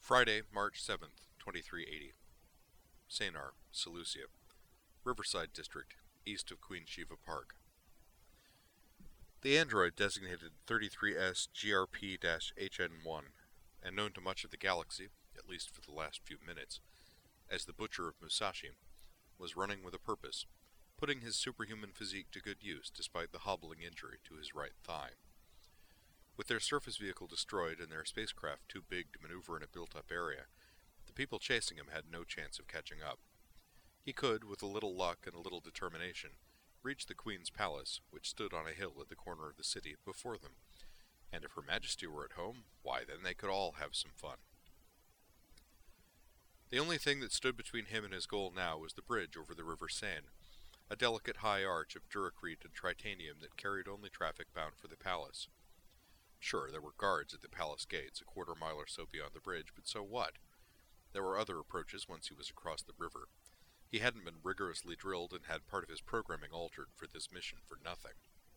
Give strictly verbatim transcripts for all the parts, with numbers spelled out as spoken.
Friday, March seventh, twenty-three eighty. Sanar, Seleucia, Riverside District, east of Queen Shiva Park. The android designated thirty-three S G R P H N one, and known to much of the galaxy, at least for the last few minutes, as the Butcher of Musashi, was running with a purpose, putting his superhuman physique to good use despite the hobbling injury to his right thigh. With their surface vehicle destroyed and their spacecraft too big to maneuver in a built-up area, the people chasing him had no chance of catching up. He could, with a little luck and a little determination, reach the Queen's palace, which stood on a hill at the corner of the city, before them, and if Her Majesty were at home, why then they could all have some fun. The only thing that stood between him and his goal now was the bridge over the River Seine, a delicate high arch of duracrete and tritanium that carried only traffic bound for the palace. Sure, there were guards at the palace gates, a quarter mile or so beyond the bridge, but so what? There were other approaches once he was across the river. He hadn't been rigorously drilled and had part of his programming altered for this mission for nothing.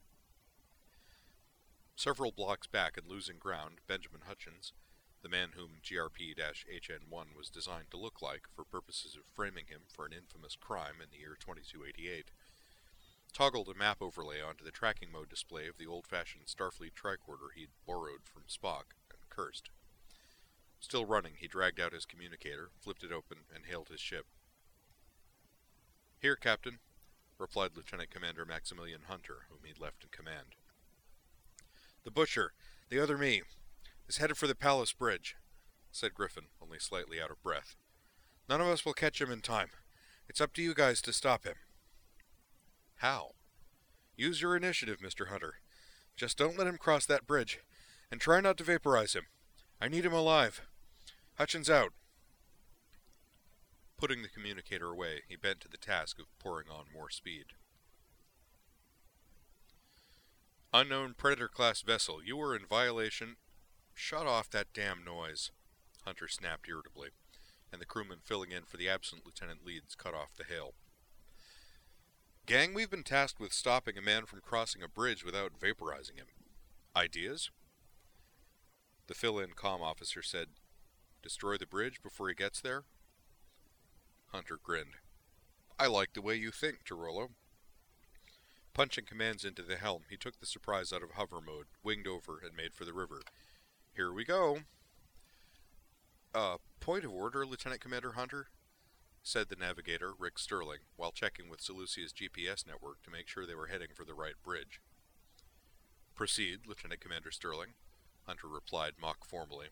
Several blocks back and losing ground, Benjamin Hutchins, the man whom G R P H N one was designed to look like for purposes of framing him for an infamous crime in the year twenty-two eighty-eight, toggled a map overlay onto the tracking mode display of the old-fashioned Starfleet tricorder he'd borrowed from Spock, and cursed. Still running, he dragged out his communicator, flipped it open, and hailed his ship. "Here, Captain," replied Lieutenant Commander Maximilian Hunter, whom he'd left in command. "The Butcher, the other me, is headed for the Palace Bridge," said Griffin, only slightly out of breath. "None of us will catch him in time. It's up to you guys to stop him." "How?" "Use your initiative, Mister Hunter. Just don't let him cross that bridge, and try not to vaporize him. I need him alive. Hutchins out." Putting the communicator away, he bent to the task of pouring on more speed. "Unknown Predator-class vessel, you are in violation—" "Shut off that damn noise," Hunter snapped irritably, and the crewman filling in for the absent Lieutenant Leeds cut off the hail. "Gang, we've been tasked with stopping a man from crossing a bridge without vaporizing him. Ideas?" The fill-in comm officer said, "Destroy the bridge before he gets there?" Hunter grinned. "I like the way you think, Tirolo." Punching commands into the helm, he took the Surprise out of hover mode, winged over, and made for the river. "Here we go." Uh, point of order, Lieutenant Commander Hunter," said the navigator, Rick Sterling, while checking with Seleucia's G P S network to make sure they were heading for the right bridge. "Proceed, Lieutenant Commander Sterling," Hunter replied mock formally.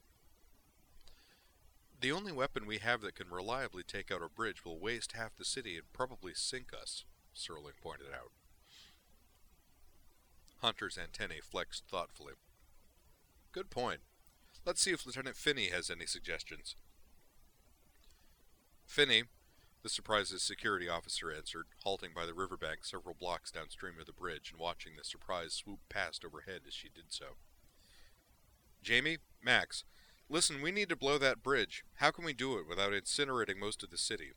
"The only weapon we have that can reliably take out a bridge will waste half the city and probably sink us," Sterling pointed out. Hunter's antennae flexed thoughtfully. "Good point. Let's see if Lieutenant Finney has any suggestions." "Finney," the Surprise's security officer answered, halting by the riverbank several blocks downstream of the bridge and watching the Surprise swoop past overhead as she did so. "Jamie, Max, listen, we need to blow that bridge. How can we do it without incinerating most of the city?"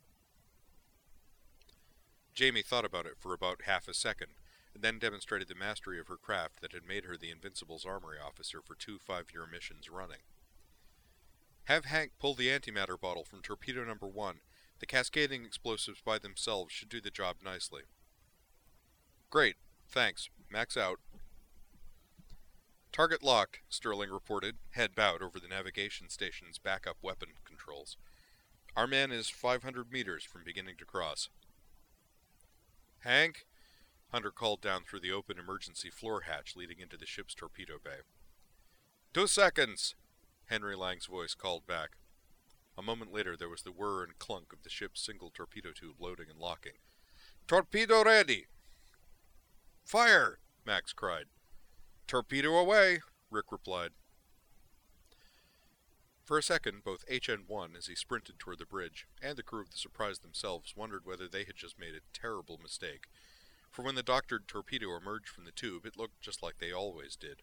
Jamie thought about it for about half a second, and then demonstrated the mastery of her craft that had made her the Invincible's armory officer for two five-year missions running. "Have Hank pull the antimatter bottle from torpedo number one. The cascading explosives by themselves should do the job nicely." "Great. Thanks. Max out." "Target locked," Sterling reported, head bowed over the navigation station's backup weapon controls. "Our man is five hundred meters from beginning to cross." "Hank?" Hunter called down through the open emergency floor hatch leading into the ship's torpedo bay. "Two seconds!" Henry Lang's voice called back. A moment later there was the whir and clunk of the ship's single torpedo tube loading and locking. "Torpedo ready!" "Fire!" Max cried. "Torpedo away!" Rick replied. For a second, both H N one, as he sprinted toward the bridge, and the crew of the Surprise themselves wondered whether they had just made a terrible mistake. For when the doctored torpedo emerged from the tube, it looked just like they always did.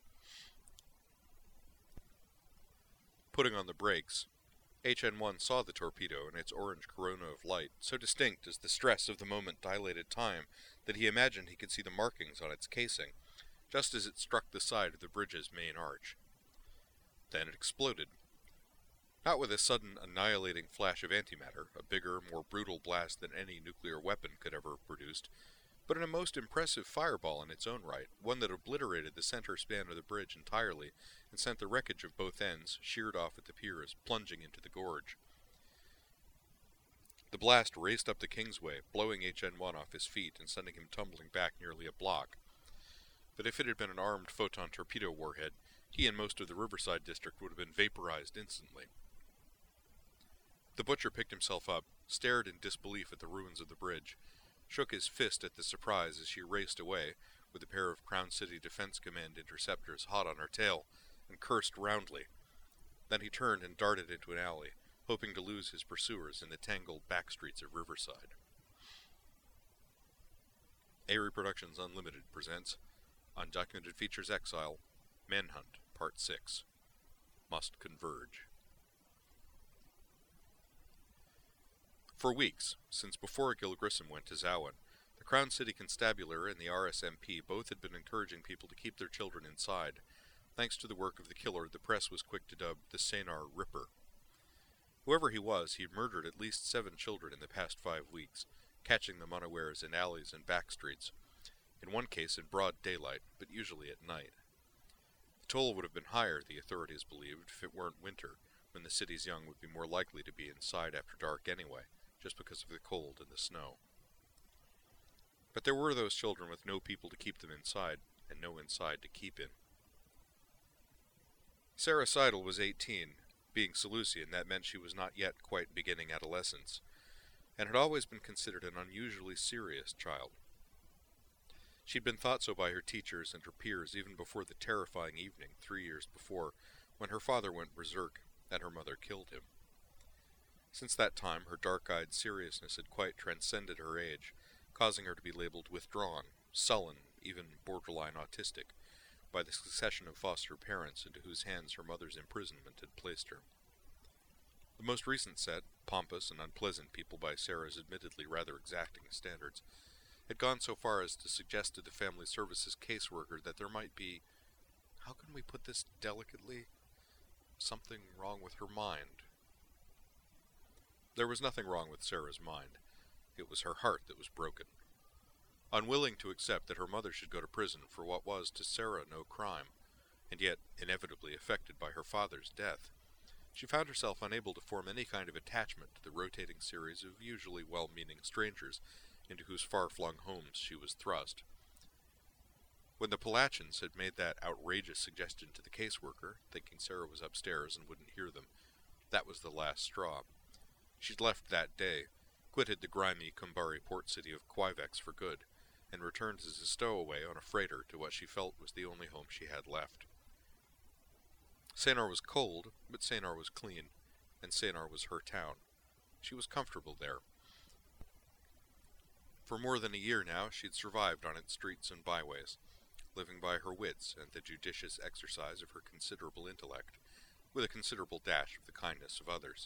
Putting on the brakes, H N one saw the torpedo and its orange corona of light, so distinct as the stress of the moment dilated time that he imagined he could see the markings on its casing, just as it struck the side of the bridge's main arch. Then it exploded. Not with a sudden annihilating flash of antimatter, a bigger, more brutal blast than any nuclear weapon could ever have produced, but in a most impressive fireball in its own right, one that obliterated the center span of the bridge entirely and sent the wreckage of both ends, sheared off at the piers, plunging into the gorge. The blast raced up the Kingsway, blowing H N one off his feet and sending him tumbling back nearly a block. But if it had been an armed photon torpedo warhead, he and most of the Riverside district would have been vaporized instantly. The butcher picked himself up, stared in disbelief at the ruins of the bridge, shook his fist at the surprise as she raced away, with a pair of Crown City Defense Command interceptors hot on her tail, and cursed roundly. Then he turned and darted into an alley, hoping to lose his pursuers in the tangled back streets of Riverside. Aerie Productions Unlimited presents Undocumented Features Exile, Manhunt, Part six. Must Converge. For weeks, since before Gil Grissom went to Zawin, the Crown City Constabulary and the R S M P both had been encouraging people to keep their children inside. Thanks to the work of the killer, the press was quick to dub the Sanar Ripper. Whoever he was, he murdered at least seven children in the past five weeks, catching them unawares in alleys and back streets, in one case in broad daylight, but usually at night. The toll would have been higher, the authorities believed, if it weren't winter, when the city's young would be more likely to be inside after dark anyway, just because of the cold and the snow. But there were those children with no people to keep them inside, and no inside to keep in. Sarah Seidel was eighteen. Being Seleucian, that meant she was not yet quite beginning adolescence, and had always been considered an unusually serious child. She'd been thought so by her teachers and her peers even before the terrifying evening, three years before, when her father went berserk and her mother killed him. Since that time, her dark-eyed seriousness had quite transcended her age, causing her to be labeled withdrawn, sullen, even borderline autistic, by the succession of foster parents into whose hands her mother's imprisonment had placed her. The most recent set, pompous and unpleasant people by Sarah's admittedly rather exacting standards, had gone so far as to suggest to the Family Services caseworker that there might be, how can we put this delicately, something wrong with her mind. There was nothing wrong with Sarah's mind. It was her heart that was broken. Unwilling to accept that her mother should go to prison for what was to Sarah no crime, and yet inevitably affected by her father's death, she found herself unable to form any kind of attachment to the rotating series of usually well-meaning strangers into whose far-flung homes she was thrust. When the Palachins had made that outrageous suggestion to the caseworker, thinking Sarah was upstairs and wouldn't hear them, that was the last straw. She'd left that day, quitted the grimy Kumbari port city of Quivex for good, and returned as a stowaway on a freighter to what she felt was the only home she had left. Sanar was cold, but Sanar was clean, and Sanar was her town. She was comfortable there. For more than a year now, she'd survived on its streets and byways, living by her wits and the judicious exercise of her considerable intellect, with a considerable dash of the kindness of others.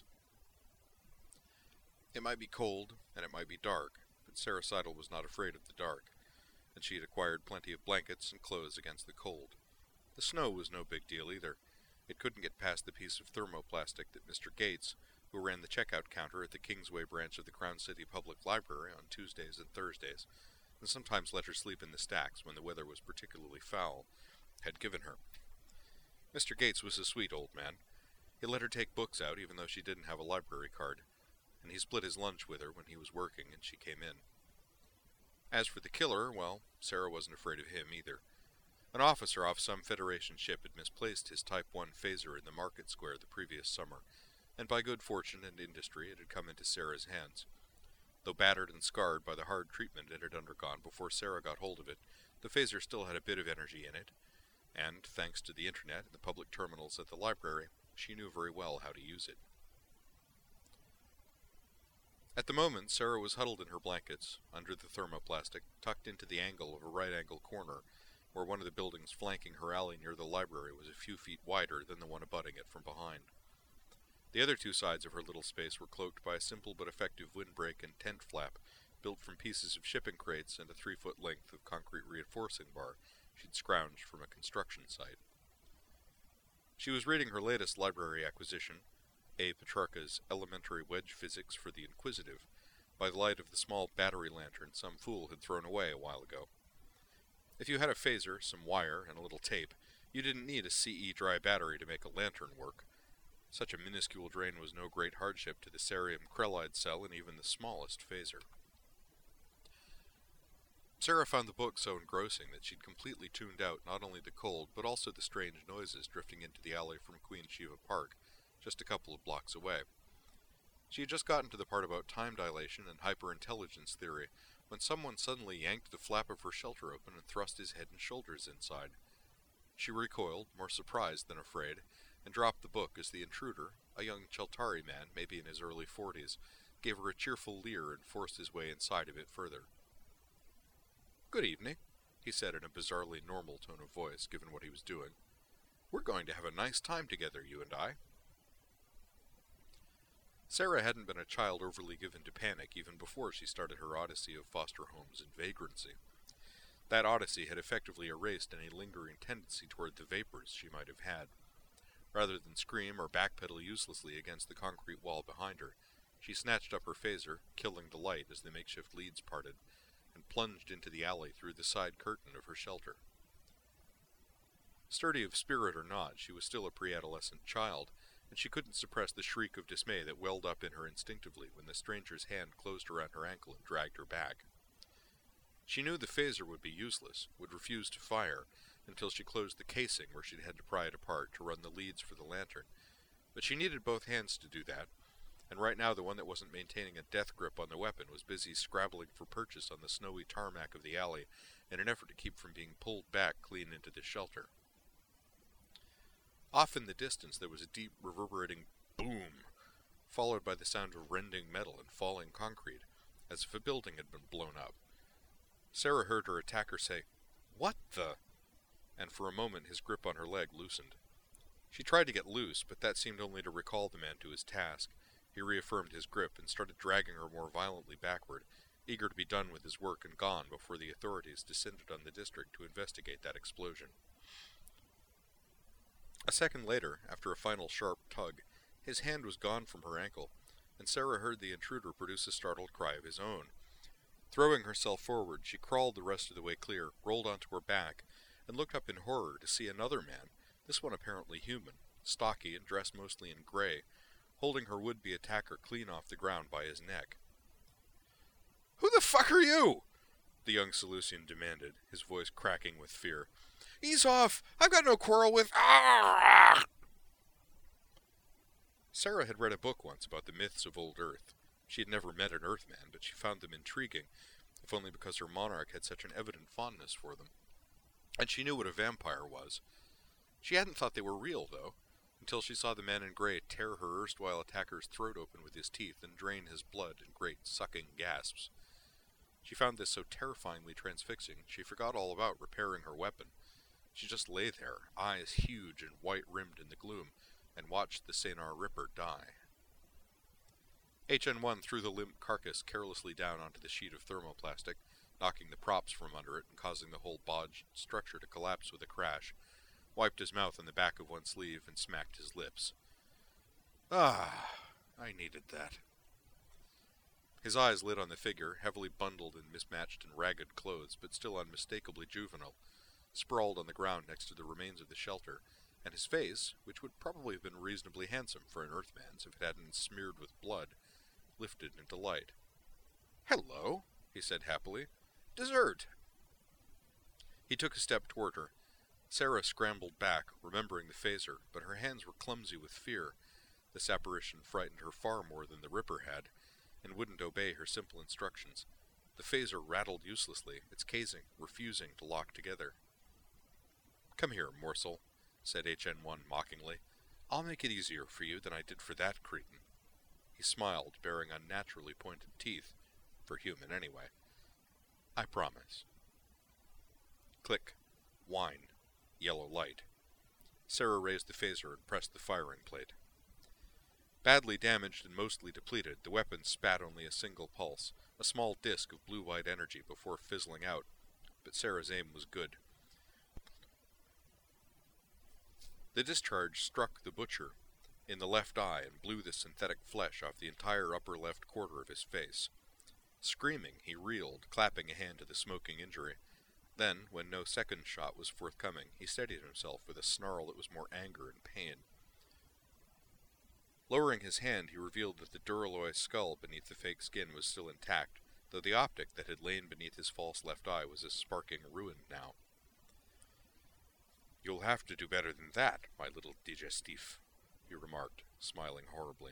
It might be cold, and it might be dark, but Sarah Seidel was not afraid of the dark, and she had acquired plenty of blankets and clothes against the cold. The snow was no big deal either. It couldn't get past the piece of thermoplastic that Mister Gates, who ran the checkout counter at the Kingsway branch of the Crown City Public Library on Tuesdays and Thursdays, and sometimes let her sleep in the stacks when the weather was particularly foul, had given her. Mister Gates was a sweet old man. He let her take books out even though she didn't have a library card, and he split his lunch with her when he was working and she came in. As for the killer, well, Sarah wasn't afraid of him either. An officer off some Federation ship had misplaced his Type one phaser in the market square the previous summer, and by good fortune and industry it had come into Sarah's hands. Though battered and scarred by the hard treatment it had undergone before Sarah got hold of it, the phaser still had a bit of energy in it, and, thanks to the internet and the public terminals at the library, she knew very well how to use it. At the moment, Sarah was huddled in her blankets, under the thermoplastic, tucked into the angle of a right-angle corner, where one of the buildings flanking her alley near the library was a few feet wider than the one abutting it from behind. The other two sides of her little space were cloaked by a simple but effective windbreak and tent flap, built from pieces of shipping crates and a three-foot length of concrete reinforcing bar she'd scrounged from a construction site. She was reading her latest library acquisition, A. Petrarca's Elementary Wedge Physics for the Inquisitive, by the light of the small battery lantern some fool had thrown away a while ago. If you had a phaser, some wire, and a little tape, you didn't need a C E dry battery to make a lantern work. Such a minuscule drain was no great hardship to the cerium krellide cell in even the smallest phaser. Sarah found the book so engrossing that she'd completely tuned out not only the cold, but also the strange noises drifting into the alley from Queen Shiva Park, just a couple of blocks away. She had just gotten to the part about time dilation and hyperintelligence theory, when someone suddenly yanked the flap of her shelter open and thrust his head and shoulders inside. She recoiled, more surprised than afraid, and dropped the book as the intruder, a young Cheltari man, maybe in his early forties, gave her a cheerful leer and forced his way inside a bit further. "Good evening," he said in a bizarrely normal tone of voice, given what he was doing. "We're going to have a nice time together, you and I." Sarah hadn't been a child overly given to panic even before she started her odyssey of foster homes and vagrancy. That odyssey had effectively erased any lingering tendency toward the vapors she might have had. Rather than scream or backpedal uselessly against the concrete wall behind her, she snatched up her phaser, killing the light as the makeshift leads parted, and plunged into the alley through the side curtain of her shelter. Sturdy of spirit or not, she was still a pre-adolescent child, and she couldn't suppress the shriek of dismay that welled up in her instinctively when the stranger's hand closed around her ankle and dragged her back. She knew the phaser would be useless, would refuse to fire, until she closed the casing where she'd had to pry it apart to run the leads for the lantern. But she needed both hands to do that, and right now the one that wasn't maintaining a death grip on the weapon was busy scrabbling for purchase on the snowy tarmac of the alley in an effort to keep from being pulled back clean into the shelter. Off in the distance there was a deep, reverberating boom, followed by the sound of rending metal and falling concrete, as if a building had been blown up. Sarah heard her attacker say, "What the?" and for a moment his grip on her leg loosened. She tried to get loose, but that seemed only to recall the man to his task. He reaffirmed his grip and started dragging her more violently backward, eager to be done with his work and gone before the authorities descended on the district to investigate that explosion. A second later, after a final sharp tug, his hand was gone from her ankle, and Sarah heard the intruder produce a startled cry of his own. Throwing herself forward, she crawled the rest of the way clear, rolled onto her back, and looked up in horror to see another man, this one apparently human, stocky and dressed mostly in gray, holding her would-be attacker clean off the ground by his neck. "Who the fuck are you?" the young Seleucian demanded, his voice cracking with fear. "Ease off! I've got no quarrel with—" Ah! Sarah had read a book once about the myths of old Earth. She had never met an Earthman, but she found them intriguing, if only because her monarch had such an evident fondness for them. And she knew what a vampire was. She hadn't thought they were real, though, until she saw the man in gray tear her erstwhile attacker's throat open with his teeth and drain his blood in great sucking gasps. She found this so terrifyingly transfixing, she forgot all about repairing her weapon. She just lay there, eyes huge and white-rimmed in the gloom, and watched the Senar Ripper die. H N one threw the limp carcass carelessly down onto the sheet of thermoplastic, knocking the props from under it and causing the whole bodged structure to collapse with a crash, wiped his mouth on the back of one sleeve, and smacked his lips. Ah, I needed that. His eyes lit on the figure, heavily bundled in mismatched and ragged clothes, but still unmistakably juvenile, sprawled on the ground next to the remains of the shelter, and his face, which would probably have been reasonably handsome for an Earthman's if it hadn't been smeared with blood, lifted in delight. "Hello," he said happily. "Dessert." He took a step toward her. Sarah scrambled back, remembering the phaser, but her hands were clumsy with fear. This apparition frightened her far more than the Ripper had, and wouldn't obey her simple instructions. The phaser rattled uselessly, its casing refusing to lock together. "Come here, morsel," said H N one mockingly. "I'll make it easier for you than I did for that cretin." He smiled, baring unnaturally pointed teeth, for human anyway. "I promise." Click. Whine. Yellow light. Sarah raised the phaser and pressed the firing plate. Badly damaged and mostly depleted, the weapon spat only a single pulse, a small disk of blue-white energy before fizzling out, but Sarah's aim was good. The discharge struck the butcher, in the left eye and blew the synthetic flesh off the entire upper left quarter of his face. Screaming, he reeled, clapping a hand to the smoking injury. Then, when no second shot was forthcoming, he steadied himself with a snarl that was more anger and pain. Lowering his hand, he revealed that the Duralloy skull beneath the fake skin was still intact, though the optic that had lain beneath his false left eye was a sparking ruin now. "You'll have to do better than that, my little digestif," he remarked, smiling horribly.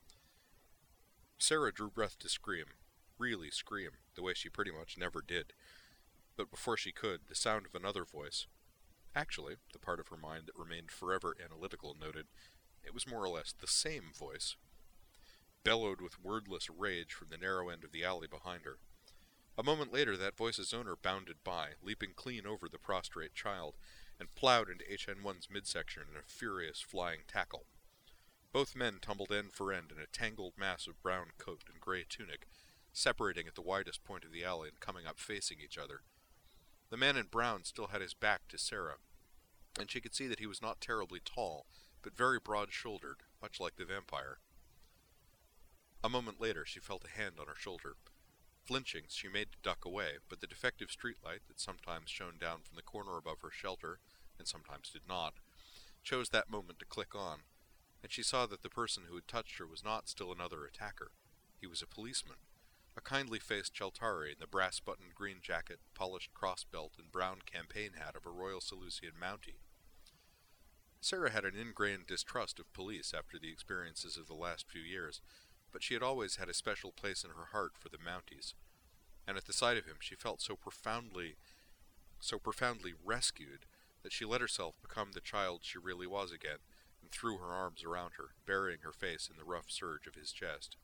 Sarah drew breath to scream, really scream, the way she pretty much never did. But before she could, the sound of another voice, actually, the part of her mind that remained forever analytical noted, it was more or less the same voice, bellowed with wordless rage from the narrow end of the alley behind her. A moment later, that voice's owner bounded by, leaping clean over the prostrate child, and plowed into H N one's midsection in a furious flying tackle. Both men tumbled end for end in a tangled mass of brown coat and gray tunic, separating at the widest point of the alley and coming up facing each other. The man in brown still had his back to Sarah, and she could see that he was not terribly tall, but very broad-shouldered, much like the vampire. A moment later, she felt a hand on her shoulder. Flinching, she made to duck away, but the defective streetlight that sometimes shone down from the corner above her shelter, and sometimes did not, chose that moment to click on, and she saw that the person who had touched her was not still another attacker. He was a policeman, a kindly-faced Cheltari in the brass-buttoned green jacket, polished cross-belt, and brown campaign hat of a Royal Seleucian Mountie. Sarah had an ingrained distrust of police after the experiences of the last few years, but she had always had a special place in her heart for the Mounties, and at the sight of him she felt so profoundly, so profoundly rescued that she let herself become the child she really was again, and threw her arms around her, burying her face in the rough surge of his chest.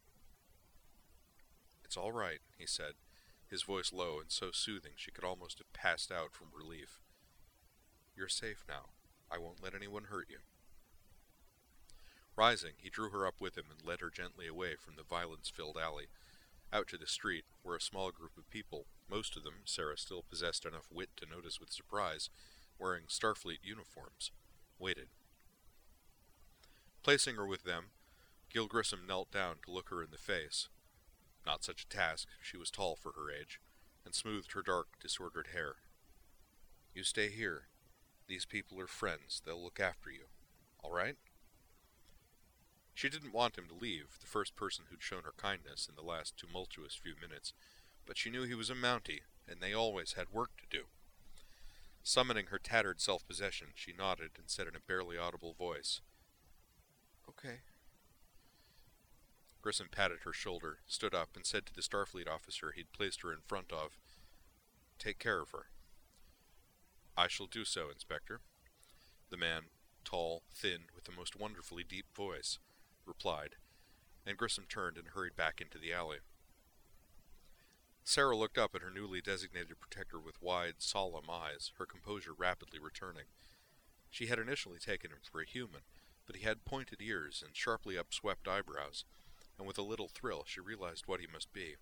"It's all right," he said, his voice low and so soothing she could almost have passed out from relief. "You're safe now. I won't let anyone hurt you." Rising, he drew her up with him and led her gently away from the violence-filled alley, out to the street, where a small group of people, most of them, Sarah still possessed enough wit to notice with surprise, wearing Starfleet uniforms, waited. Placing her with them, Gil Grissom knelt down to look her in the face. Not such a task, she was tall for her age, and smoothed her dark, disordered hair. "You stay here. These people are friends. They'll look after you. All right?" She didn't want him to leave, the first person who'd shown her kindness in the last tumultuous few minutes, but she knew he was a Mountie, and they always had work to do. Summoning her tattered self-possession, she nodded and said in a barely audible voice, "Okay." Grissom patted her shoulder, stood up, and said to the Starfleet officer he'd placed her in front of, "Take care of her." "I shall do so, Inspector." The man, tall, thin, with the most wonderfully deep voice, replied, and Grissom turned and hurried back into the alley. Sarah looked up at her newly designated protector with wide, solemn eyes, her composure rapidly returning. She had initially taken him for a human, but he had pointed ears and sharply upswept eyebrows, and with a little thrill she realized what he must be.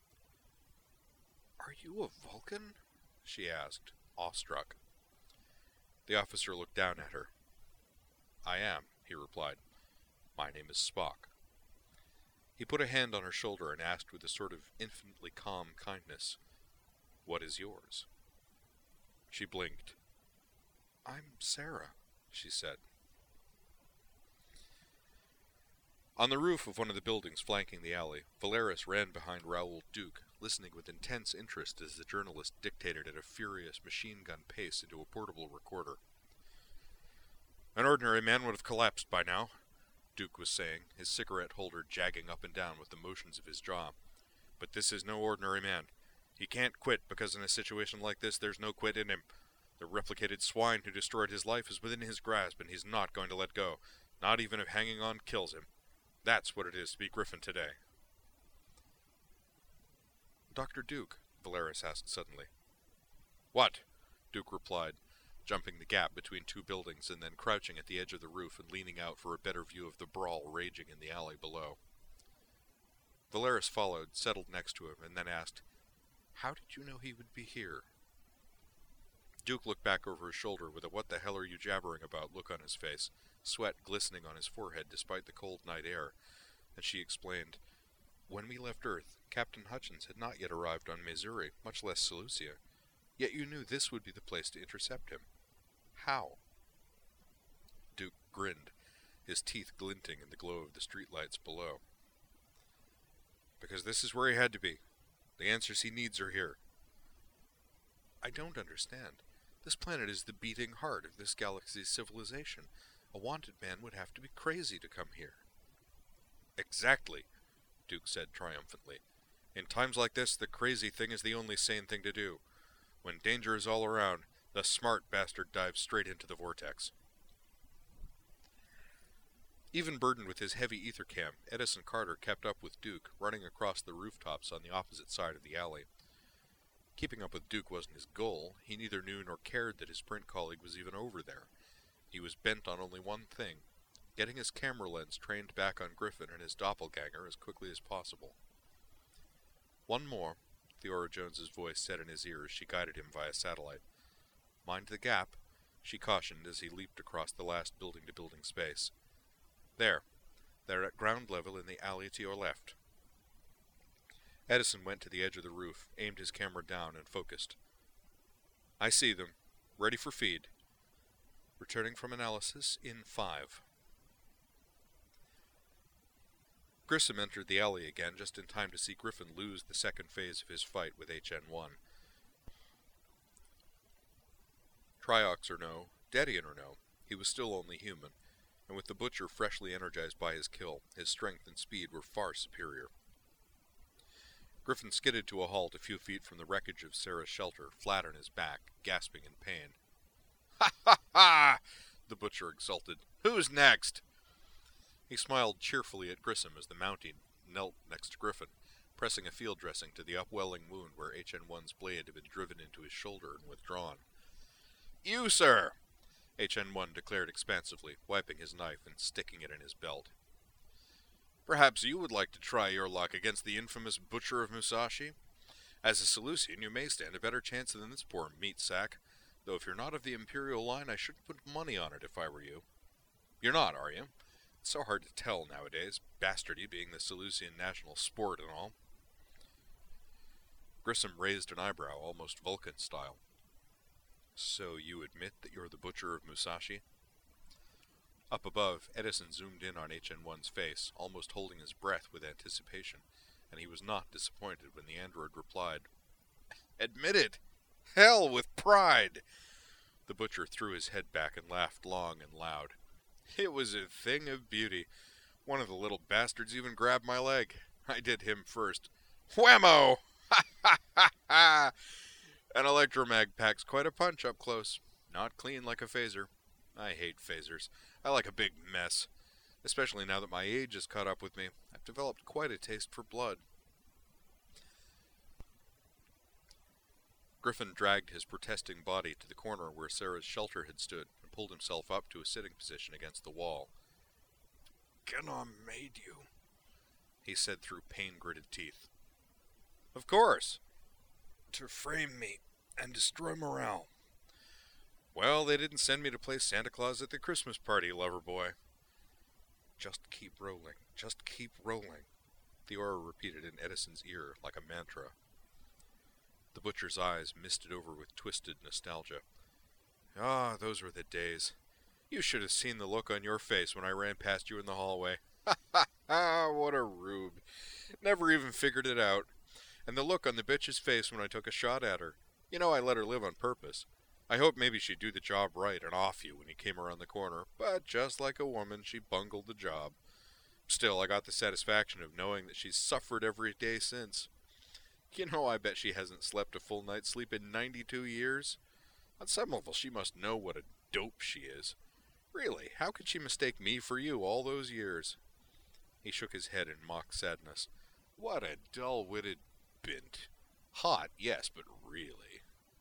"Are you a Vulcan?" she asked, awestruck. The officer looked down at her. "I am," he replied. "My name is Spock." He put a hand on her shoulder and asked with a sort of infinitely calm kindness, "What is yours?" She blinked. "I'm Sarah," she said. On the roof of one of the buildings flanking the alley, Valeris ran behind Raoul Duke, listening with intense interest as the journalist dictated at a furious machine-gun pace into a portable recorder. "An ordinary man would have collapsed by now," Duke was saying, his cigarette holder jagging up and down with the motions of his jaw. "But this is no ordinary man. He can't quit, because in a situation like this there's no quit in him. The replicated swine who destroyed his life is within his grasp, and he's not going to let go, not even if hanging on kills him. That's what it is to be Griffin today." "Doctor Duke," Valeris asked suddenly. "What?" Duke replied, jumping the gap between two buildings and then crouching at the edge of the roof and leaning out for a better view of the brawl raging in the alley below. Valeris followed, settled next to him, and then asked, "How did you know he would be here?" Duke looked back over his shoulder with a what-the-hell-are-you-jabbering-about look on his face, sweat glistening on his forehead despite the cold night air, and she explained, "When we left Earth, Captain Hutchins had not yet arrived on Missouri, much less Seleucia. Yet you knew this would be the place to intercept him. How?" Duke grinned, his teeth glinting in the glow of the streetlights below. "Because this is where he had to be. The answers he needs are here." "I don't understand. This planet is the beating heart of this galaxy's civilization. A wanted man would have to be crazy to come here." "Exactly," Duke said triumphantly. "In times like this, the crazy thing is the only sane thing to do. When danger is all around, the smart bastard dives straight into the vortex." Even burdened with his heavy ether cam, Edison Carter kept up with Duke, running across the rooftops on the opposite side of the alley. Keeping up with Duke wasn't his goal. He neither knew nor cared that his print colleague was even over there. He was bent on only one thing, getting his camera lens trained back on Griffin and his doppelganger as quickly as possible. "One more," Theora Jones's voice said in his ear as she guided him via satellite. "Mind the gap," she cautioned as he leaped across the last building-to-building space. "There. They're at ground level in the alley to your left." Edison went to the edge of the roof, aimed his camera down, and focused. "I see them. Ready for feed. Returning from analysis in five." Grissom entered the alley again just in time to see Griffin lose the second phase of his fight with H N one. Triox or no, Dedian or no, he was still only human, and with the Butcher freshly energized by his kill, his strength and speed were far superior. Griffin skidded to a halt a few feet from the wreckage of Sarah's shelter, flat on his back, gasping in pain. "Ha ha ha!" the Butcher exulted. "Who's next?" He smiled cheerfully at Grissom as the Mountie knelt next to Griffin, pressing a field dressing to the upwelling wound where H N one's blade had been driven into his shoulder and withdrawn. "You, sir!" H N one declared expansively, wiping his knife and sticking it in his belt. "Perhaps you would like to try your luck against the infamous Butcher of Musashi? As a Seleucian, you may stand a better chance than this poor meat-sack, though if you're not of the Imperial line, I shouldn't put money on it if I were you. You're not, are you? It's so hard to tell nowadays, bastardy being the Seleucian national sport and all." Grissom raised an eyebrow, almost Vulcan style. "So you admit that you're the Butcher of Musashi?" Up above, Edison zoomed in on H N one's face, almost holding his breath with anticipation, and he was not disappointed when the android replied, "Admit it! Hell, with pride!" The Butcher threw his head back and laughed long and loud. "It was a thing of beauty. One of the little bastards even grabbed my leg. I did him first. Whammo! Ha ha ha ha! An electromag packs quite a punch up close. Not clean like a phaser. I hate phasers. I like a big mess. Especially now that my age has caught up with me. I've developed quite a taste for blood." Griffin dragged his protesting body to the corner where Sarah's shelter had stood and pulled himself up to a sitting position against the wall. "Genna made you," he said through pain-gritted teeth. "Of course." "To frame me and destroy morale." "Well, they didn't send me to play Santa Claus at the Christmas party, lover boy." "Just keep rolling, just keep rolling," Theora repeated in Edison's ear like a mantra. The Butcher's eyes misted over with twisted nostalgia. "Ah, those were the days. You should have seen the look on your face when I ran past you in the hallway. Ha ha ha, what a rube. Never even figured it out. And the look on the bitch's face when I took a shot at her. You know I let her live on purpose. I hoped maybe she'd do the job right and off you when you came around the corner, but just like a woman, she bungled the job. Still, I got the satisfaction of knowing that she's suffered every day since. You know, I bet she hasn't slept a full night's sleep in ninety-two years. On some level, she must know what a dope she is. Really, how could she mistake me for you all those years?" He shook his head in mock sadness. "What a dull-witted bint. Hot, yes, but really."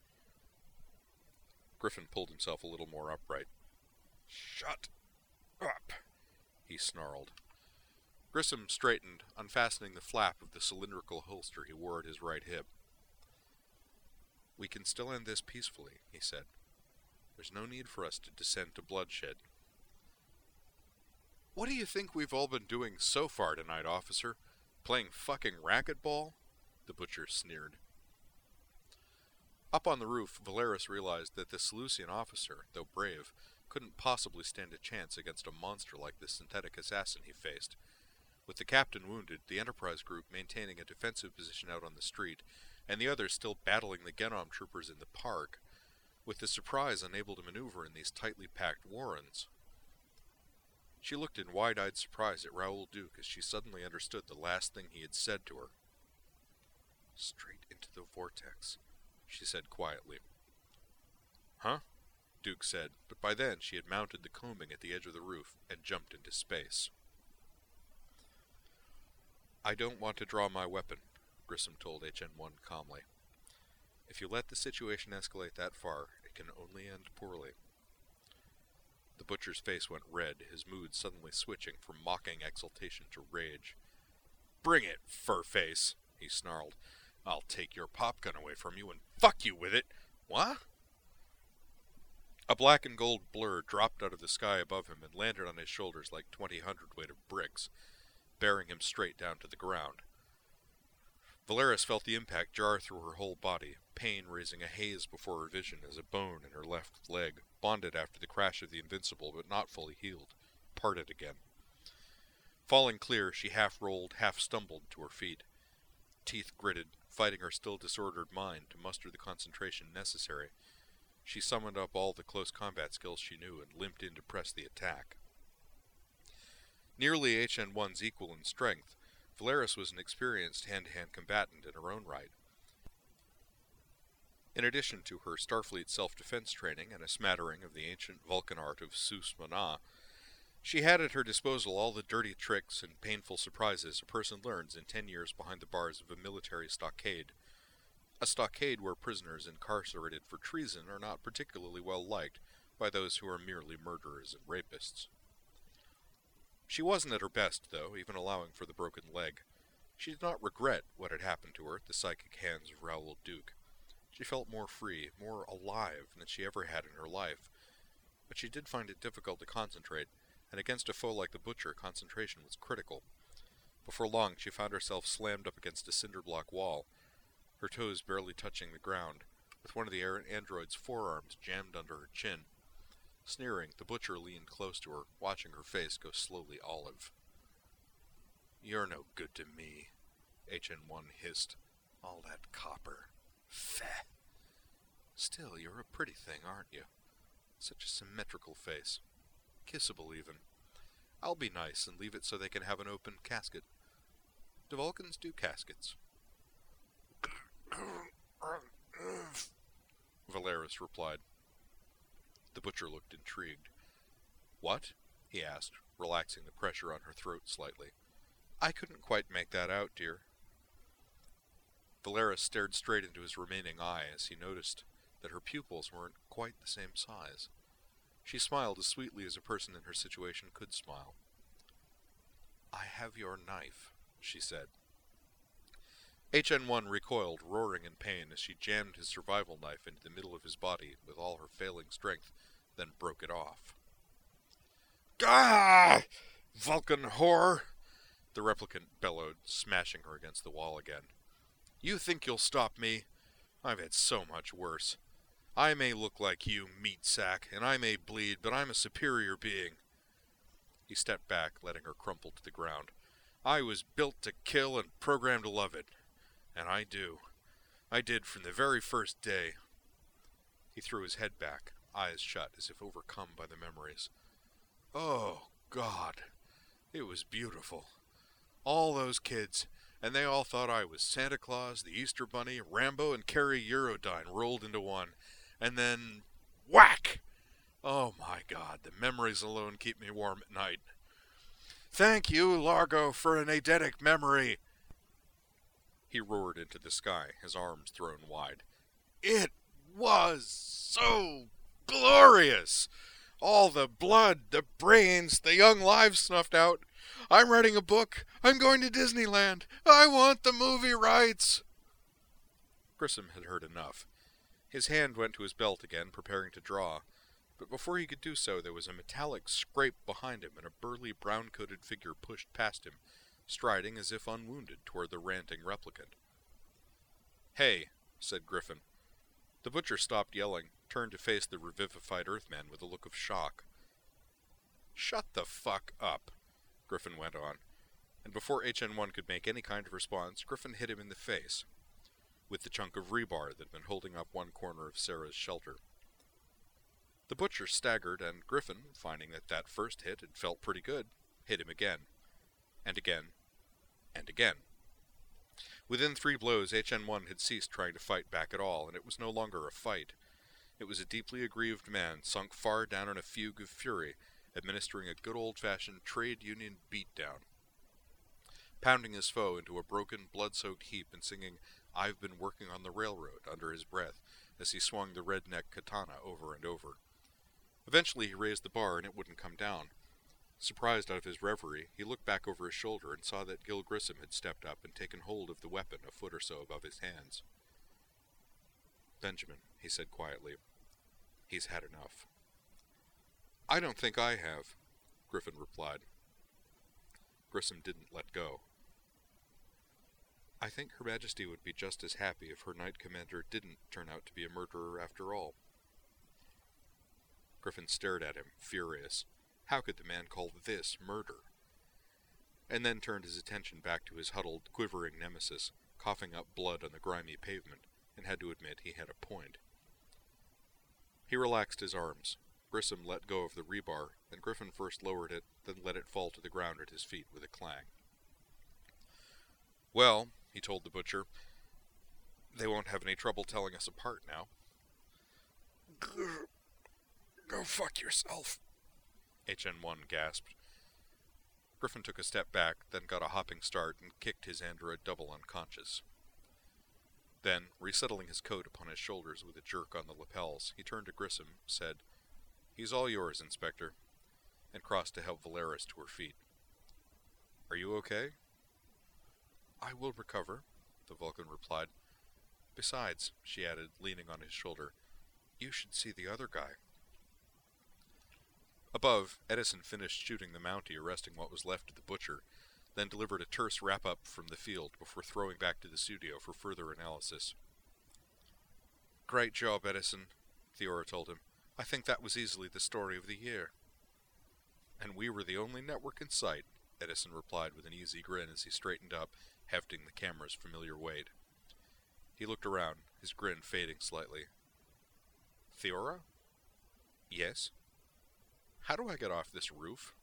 Griffin pulled himself a little more upright. "Shut up," he snarled. Grissom straightened, unfastening the flap of the cylindrical holster he wore at his right hip. We can still end this peacefully, he said. There's no need for us to descend to bloodshed. What do you think we've all been doing so far tonight, officer? Playing fucking racquetball? The butcher sneered. Up on the roof, Valeris realized that the Seleucian officer, though brave, couldn't possibly stand a chance against a monster like the synthetic assassin he faced. With the captain wounded, the Enterprise group maintaining a defensive position out on the street, and the others still battling the Genom troopers in the park, with the Surprise unable to maneuver in these tightly packed warrens. She looked in wide-eyed surprise at Raoul Duke as she suddenly understood the last thing he had said to her. Straight into the vortex, she said quietly. Huh? Duke said, but by then she had mounted the combing at the edge of the roof and jumped into space. I don't want to draw my weapon, Grissom told H N one calmly. If you let the situation escalate that far, it can only end poorly. The butcher's face went red, his mood suddenly switching from mocking exultation to rage. Bring it, furface, he snarled. I'll take your popgun away from you and fuck you with it. What? A black and gold blur dropped out of the sky above him and landed on his shoulders like twenty hundredweight of bricks, bearing him straight down to the ground. Valeris felt the impact jar through her whole body, pain raising a haze before her vision as a bone in her left leg, bonded after the crash of the Invincible but not fully healed, parted again. Falling clear, she half-rolled, half-stumbled to her feet. Teeth gritted, fighting her still disordered mind to muster the concentration necessary. She summoned up all the close combat skills she knew and limped in to press the attack. Nearly H N one's equal in strength, Valeris was an experienced hand-to-hand combatant in her own right. In addition to her Starfleet self-defense training and a smattering of the ancient Vulcan art of sus mana, she had at her disposal all the dirty tricks and painful surprises a person learns in ten years behind the bars of a military stockade. A stockade where prisoners incarcerated for treason are not particularly well liked by those who are merely murderers and rapists. She wasn't at her best, though, even allowing for the broken leg. She did not regret what had happened to her at the psychic hands of Raoul Duke. She felt more free, more alive than she ever had in her life, but she did find it difficult to concentrate, and against a foe like the butcher, concentration was critical. Before long, she found herself slammed up against a cinder-block wall, her toes barely touching the ground, with one of the android's forearms jammed under her chin. Sneering, the butcher leaned close to her, watching her face go slowly olive. You're no good to me, H N one hissed. All that copper. Feh. Still, you're a pretty thing, aren't you? Such a symmetrical face. Kissable, even. I'll be nice and leave it so they can have an open casket. Do Vulcans do caskets? Valeris replied. The butcher looked intrigued. What? He asked, relaxing the pressure on her throat slightly. I couldn't quite make that out, dear. Valeris stared straight into his remaining eye as he noticed that her pupils weren't quite the same size. She smiled as sweetly as a person in her situation could smile. I have your knife, she said. H N one recoiled, roaring in pain, as she jammed his survival knife into the middle of his body with all her failing strength, then broke it off. Gah! Vulcan whore! The replicant bellowed, smashing her against the wall again. You think you'll stop me? I've had so much worse. I may look like you, meat sack, and I may bleed, but I'm a superior being. He stepped back, letting her crumple to the ground. I was built to kill and programmed to love it. And I do. I did from the very first day. He threw his head back, eyes shut as if overcome by the memories. Oh, God. It was beautiful. All those kids, and they all thought I was Santa Claus, the Easter Bunny, Rambo, and Carrie Eurodyne rolled into one. And then, whack! Oh, my God, the memories alone keep me warm at night. Thank you, Largo, for an eidetic memory. He roared into the sky, his arms thrown wide. It was so glorious! All the blood, the brains, the young lives snuffed out. I'm writing a book. I'm going to Disneyland. I want the movie rights. Grissom had heard enough. His hand went to his belt again, preparing to draw, but before he could do so there was a metallic scrape behind him, and a burly brown-coated figure pushed past him, striding as if unwounded toward the ranting replicant. "Hey," said Griffin. The butcher stopped yelling, turned to face the revivified Earthman with a look of shock. "Shut the fuck up," Griffin went on, and before H N one could make any kind of response, Griffin hit him in the face with the chunk of rebar that had been holding up one corner of Sarah's shelter. The butcher staggered, and Griffin, finding that that first hit had felt pretty good, hit him again, and again, and again. Within three blows, H N one had ceased trying to fight back at all, and it was no longer a fight. It was a deeply aggrieved man, sunk far down in a fugue of fury, administering a good old-fashioned trade union beatdown, pounding his foe into a broken, blood-soaked heap and singing "I've been working on the railroad" under his breath as he swung the redneck katana over and over. Eventually he raised the bar and it wouldn't come down. Surprised out of his reverie, he looked back over his shoulder and saw that Gil Grissom had stepped up and taken hold of the weapon a foot or so above his hands. "Benjamin," he said quietly, "he's had enough." "I don't think I have," Griffin replied. Grissom didn't let go. "I think Her Majesty would be just as happy if her Knight Commander didn't turn out to be a murderer after all." Griffin stared at him, furious. How could the man call this murder? And then turned his attention back to his huddled, quivering nemesis, coughing up blood on the grimy pavement, and had to admit he had a point. He relaxed his arms. Grissom let go of the rebar, and Griffin first lowered it, then let it fall to the ground at his feet with a clang. "Well," he told the butcher, "they won't have any trouble telling us apart now." "Go fuck yourself," H N one gasped. Griffin took a step back, then got a hopping start and kicked his android double unconscious. Then, resettling his coat upon his shoulders with a jerk on the lapels, he turned to Grissom, said, "He's all yours, Inspector," and crossed to help Valeris to her feet. "Are you okay?" "I will recover," the Vulcan replied. "Besides," she added, leaning on his shoulder, "you should see the other guy." Above, Edison finished shooting the Mountie, arresting what was left of the butcher, then delivered a terse wrap-up from the field before throwing back to the studio for further analysis. "Great job, Edison," Theora told him. "I think that was easily the story of the year." "And we were the only network in sight," Edison replied with an easy grin as he straightened up, hefting the camera's familiar weight. He looked around, his grin fading slightly. "Theora?" "Yes?" "How do I get off this roof?"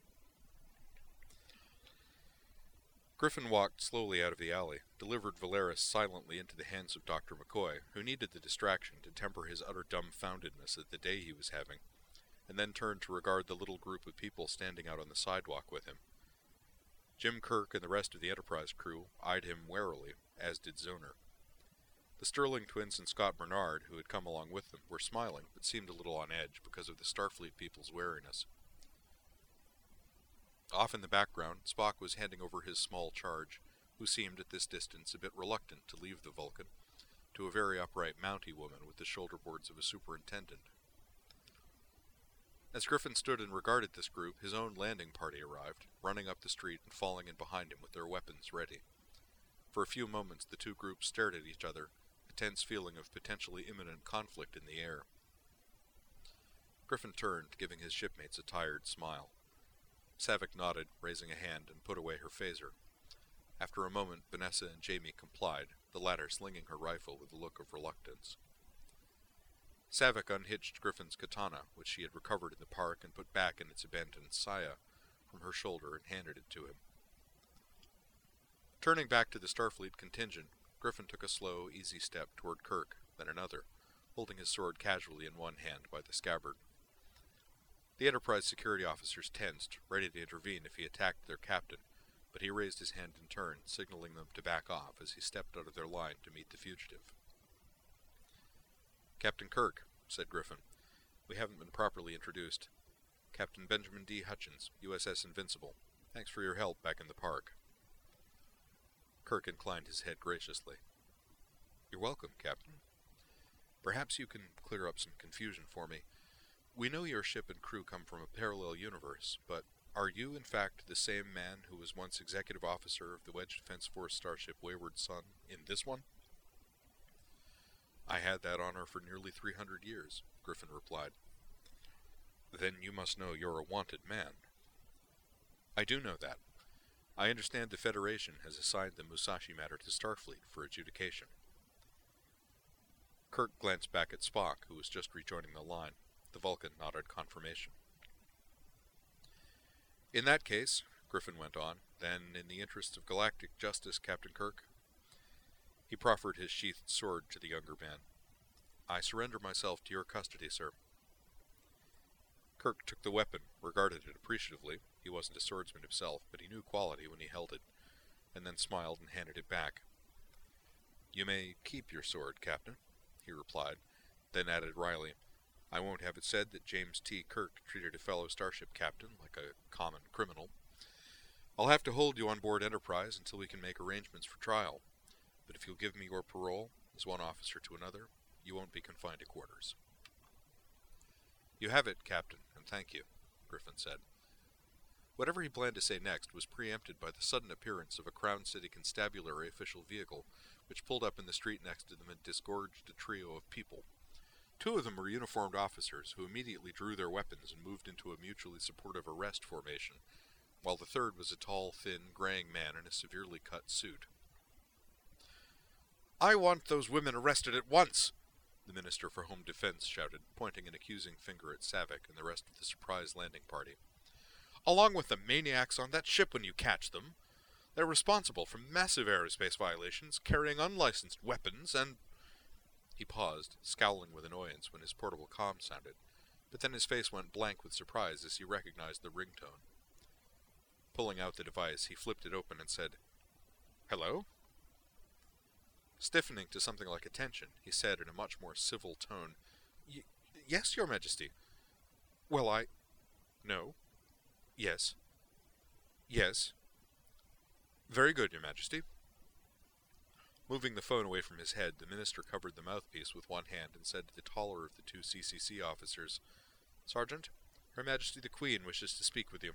Griffin walked slowly out of the alley, delivered Valeris silently into the hands of Doctor McCoy, who needed the distraction to temper his utter dumbfoundedness at the day he was having, and then turned to regard the little group of people standing out on the sidewalk with him. Jim Kirk and the rest of the Enterprise crew eyed him warily, as did Zoner. The Sterling twins and Scott Bernard, who had come along with them, were smiling, but seemed a little on edge because of the Starfleet people's wariness. Off in the background, Spock was handing over his small charge, who seemed at this distance a bit reluctant to leave the Vulcan, to a very upright Mountie woman with the shoulder-boards of a superintendent. As Griffin stood and regarded this group, his own landing party arrived, running up the street and falling in behind him with their weapons ready. For a few moments the two groups stared at each other, a tense feeling of potentially imminent conflict in the air. Griffin turned, giving his shipmates a tired smile. Saavik nodded, raising a hand, and put away her phaser. After a moment, Vanessa and Jamie complied, the latter slinging her rifle with a look of reluctance. Saavik unhitched Griffin's katana, which she had recovered in the park and put back in its abandoned saya, from her shoulder and handed it to him. Turning back to the Starfleet contingent, Griffin took a slow, easy step toward Kirk, then another, holding his sword casually in one hand by the scabbard. The Enterprise security officers tensed, ready to intervene if he attacked their captain, but he raised his hand in turn, signaling them to back off as he stepped out of their line to meet the fugitive. "Captain Kirk," said Griffin. "We haven't been properly introduced. Captain Benjamin D. Hutchins, U S S Invincible. Thanks for your help back in the park." Kirk inclined his head graciously. "You're welcome, Captain." Perhaps you can clear up some confusion for me. We know your ship and crew come from a parallel universe, but are you, in fact, the same man who was once executive officer of the Wedge Defense Force starship Wayward Sun in this one? I had that honor for nearly three hundred years, Griffin replied. Then you must know you're a wanted man. I do know that. I understand the Federation has assigned the Musashi matter to Starfleet for adjudication. Kirk glanced back at Spock, who was just rejoining the line. The Vulcan nodded confirmation. In that case, Griffin went on, then in the interests of galactic justice, Captain Kirk. He proffered his sheathed sword to the younger man. I surrender myself to your custody, sir. Kirk took the weapon, regarded it appreciatively. He wasn't a swordsman himself, but he knew quality when he held it, and then smiled and handed it back. You may keep your sword, Captain, he replied, then added wryly, I won't have it said that James T. Kirk treated a fellow starship captain like a common criminal. I'll have to hold you on board Enterprise until we can make arrangements for trial, but if you'll give me your parole, as one officer to another, you won't be confined to quarters. You have it, Captain, and thank you, Griffin said. Whatever he planned to say next was preempted by the sudden appearance of a Crown City constabulary official vehicle, which pulled up in the street next to them and disgorged a trio of people. Two of them were uniformed officers, who immediately drew their weapons and moved into a mutually supportive arrest formation, while the third was a tall, thin, graying man in a severely cut suit. I want those women arrested at once, the Minister for Home Defense shouted, pointing an accusing finger at Savick and the rest of the surprise landing party. Along with the maniacs on that ship when you catch them. They're responsible for massive aerospace violations, carrying unlicensed weapons, and... He paused, scowling with annoyance when his portable comm sounded, but then his face went blank with surprise as he recognized the ringtone. Pulling out the device, he flipped it open and said, Hello? Stiffening to something like attention, he said in a much more civil tone, y Yes, Your Majesty. Well, I... No. Yes. Yes. Very good, Your Majesty. Moving the phone away from his head, the minister covered the mouthpiece with one hand and said to the taller of the two C C C officers, Sergeant, Her Majesty the Queen wishes to speak with you.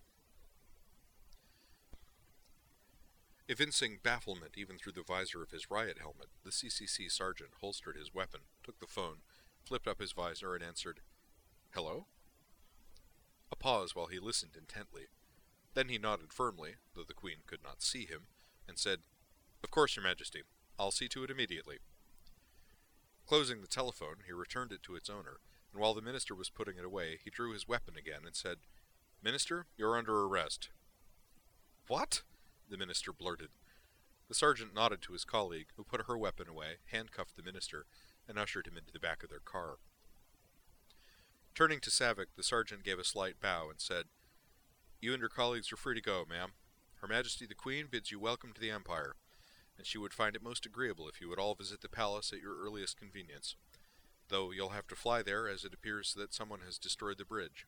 Evincing bafflement even through the visor of his riot helmet, the C C C sergeant holstered his weapon, took the phone, flipped up his visor, and answered, Hello? A pause while he listened intently. Then he nodded firmly, though the Queen could not see him, and said, Of course, Your Majesty. I'll see to it immediately. Closing the telephone, he returned it to its owner, and while the minister was putting it away, he drew his weapon again and said, Minister, you're under arrest. What? The minister blurted. The sergeant nodded to his colleague, who put her weapon away, handcuffed the minister, and ushered him into the back of their car. Turning to Savick, the sergeant gave a slight bow and said, You and your colleagues are free to go, ma'am. Her Majesty the Queen bids you welcome to the Empire, and she would find it most agreeable if you would all visit the palace at your earliest convenience, though you'll have to fly there as it appears that someone has destroyed the bridge.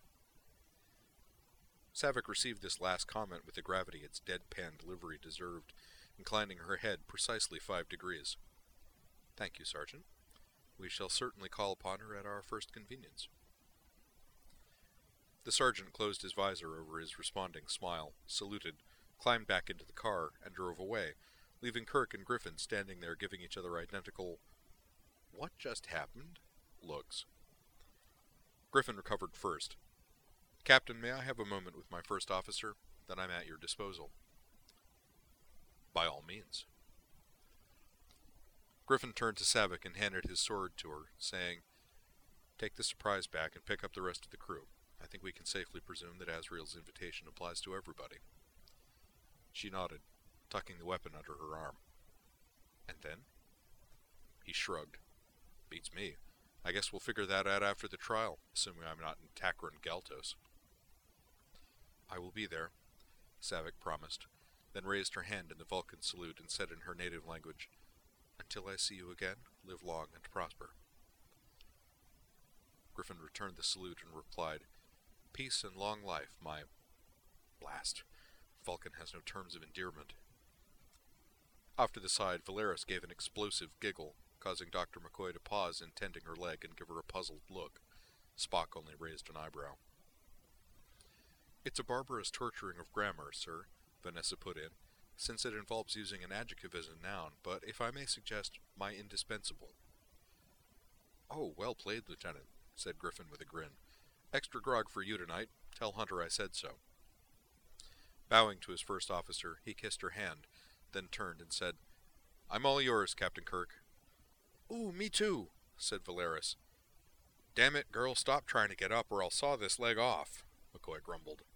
Savick received this last comment with the gravity its deadpan delivery deserved, inclining her head precisely five degrees. Thank you, Sergeant. We shall certainly call upon her at our first convenience. The sergeant closed his visor over his responding smile, saluted, climbed back into the car, and drove away, leaving Kirk and Griffin standing there giving each other identical, what just happened? looks. Griffin recovered first. Captain, may I have a moment with my first officer? Then I'm at your disposal. By all means. Griffin turned to Savick and handed his sword to her, saying, Take the surprise back and pick up the rest of the crew. I think we can safely presume that Azrael's invitation applies to everybody. She nodded, tucking the weapon under her arm. And then? He shrugged. Beats me. I guess we'll figure that out after the trial, assuming I'm not in Takran Galtos. I will be there, Savick promised, then raised her hand in the Vulcan salute and said in her native language, Until I see you again, live long and prosper. Griffin returned the salute and replied, Peace and long life, my... Blast. Vulcan has no terms of endearment. Off to the side, Valeris gave an explosive giggle, causing Doctor McCoy to pause in tending her leg and give her a puzzled look. Spock only raised an eyebrow. "It's a barbarous torturing of grammar, sir," Vanessa put in, "since it involves using an adjective as a noun, but if I may suggest, my indispensable." "Oh, well played, Lieutenant," said Griffin with a grin. "Extra grog for you tonight. Tell Hunter I said so." Bowing to his first officer, he kissed her hand, then turned and said, "I'm all yours, Captain Kirk." "Ooh, me too," said Valeris. "Damn it, girl, stop trying to get up or I'll saw this leg off," McCoy grumbled.